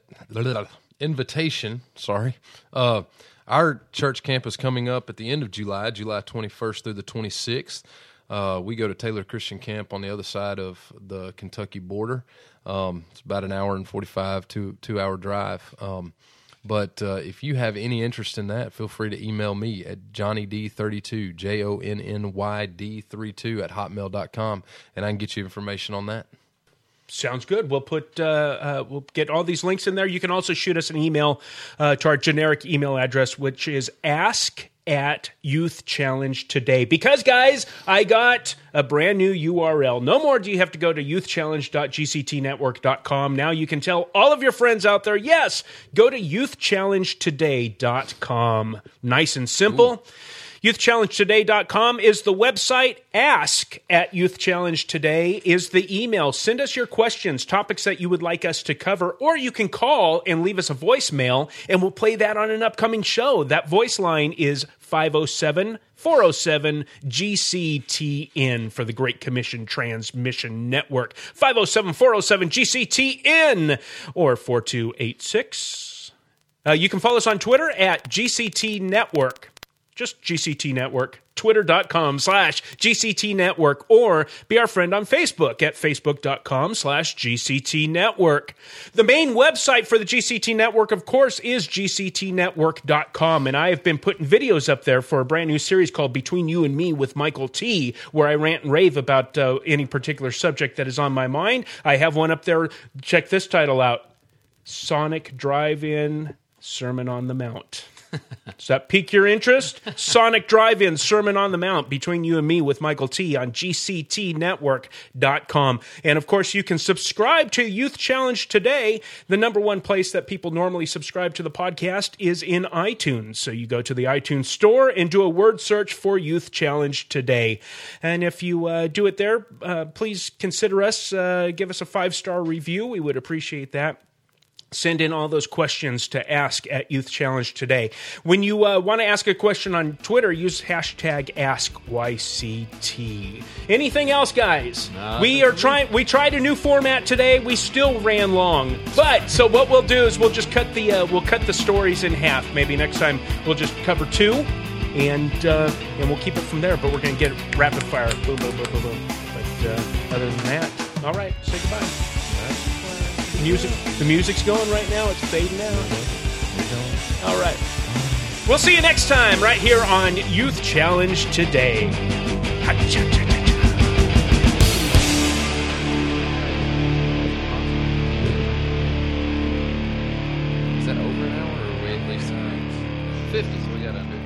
invitation. Sorry, uh, our church camp is coming up at the end of July, July twenty-first through the twenty-sixth. Uh, we go to Taylor Christian Camp on the other side of the Kentucky border. Um, it's about an hour and forty-five to two hour drive. Um, but uh, if you have any interest in that, feel free to email me at johnny d thirty-two, J O N N Y D thirty-two at hotmail dot com, and I can get you information on that. Sounds good. We'll put uh, uh, we'll get all these links in there. You can also shoot us an email uh, to our generic email address, which is ask at Youth Challenge Today. Because, guys, I got a brand new U R L. No more do you have to go to youth challenge dot g c t network dot com. Now you can tell all of your friends out there, yes, go to youth challenge today dot com. Nice and simple. Ooh. youth challenge today dot com is the website. Ask at Youth Challenge Today is the email. Send us your questions, topics that you would like us to cover, or you can call and leave us a voicemail, and we'll play that on an upcoming show. That voice line is five oh seven, four oh seven, G C T N for the Great Commission Transmission Network. five oh seven, four oh seven, G C T N or four two eight six. Uh, you can follow us on Twitter at G C T Network. Just G C T Network, twitter.com slash GCT Network, or be our friend on Facebook at facebook.com slash GCT Network. The main website for the G C T Network, of course, is G C T network dot com, and I have been putting videos up there for a brand new series called Between You and Me with Michael T, where I rant and rave about uh, any particular subject that is on my mind. I have one up there. Check this title out, Sonic Drive-In Sermon on the Mount. Does that pique your interest? Sonic Drive-In Sermon on the Mount, Between You and Me with Michael T on G C T network dot com. And of course, you can subscribe to Youth Challenge Today. The number one place that people normally subscribe to the podcast is in iTunes. So you go to the iTunes store and do a word search for Youth Challenge Today. And if you uh, do it there, uh, please consider us, uh, give us a five-star review. We would appreciate that. Send in all those questions to ask at Youth Challenge Today. When you uh, want to ask a question on Twitter, use hashtag Ask Y C T. Anything else, guys? No, we are trying. We tried a new format today. We still ran long, but so what we'll do is we'll just cut the uh, we'll cut the stories in half. Maybe next time we'll just cover two, and uh, and we'll keep it from there. But we're going to get it rapid fire. Boom, boom, boom, boom, boom. But uh, other than that, all right. Say goodbye. music, the music's going right now. It's fading out. All right. We'll see you next time right here on Youth Challenge Today. Is that over an hour or are we at least fifty? So we got to do.